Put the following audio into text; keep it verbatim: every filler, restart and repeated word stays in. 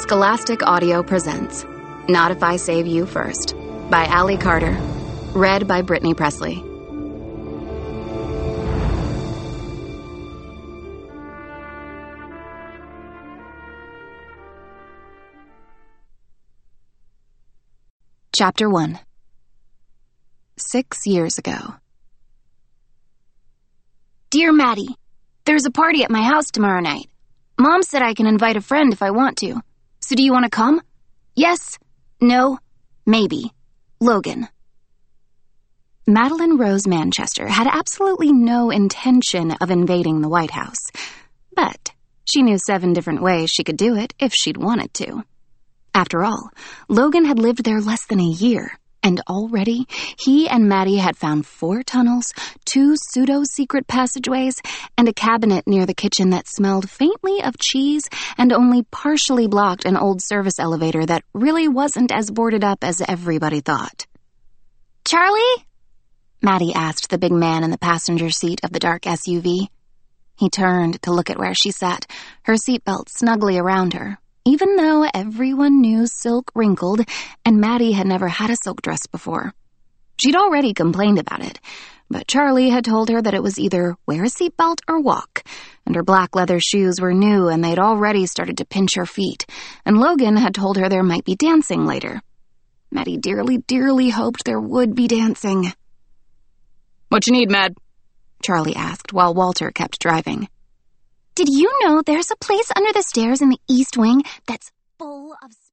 Scholastic Audio presents Not If I Save You First by Allie Carter. Read by Brittany Presley. Chapter one. Six years ago. Dear Maddie, there's a party at my house tomorrow night. Mom said I can invite a friend if I want to. So do you want to come? Yes? No? Maybe. Logan. Madeline Rose Manchester had absolutely no intention of invading the White House, but she knew seven different ways she could do it if she'd wanted to. After all, Logan had lived there less than a year, and already he and Maddie had found four tunnels, two pseudo-secret passageways, and a cabinet near the kitchen that smelled faintly of cheese and only partially blocked an old service elevator that really wasn't as boarded up as everybody thought. Charlie? Maddie asked the big man in the passenger seat of the dark S U V. He turned to look at where she sat, her seatbelt snugly around her, even though everyone knew silk wrinkled and Maddie had never had a silk dress before. She'd already complained about it, but Charlie had told her that it was either wear a seatbelt or walk, and her black leather shoes were new and they'd already started to pinch her feet, and Logan had told her there might be dancing later. Maddie dearly, dearly hoped there would be dancing. "What you need, Mad?" Charlie asked while Walter kept driving. Did you know there's a place under the stairs in the East Wing that's full of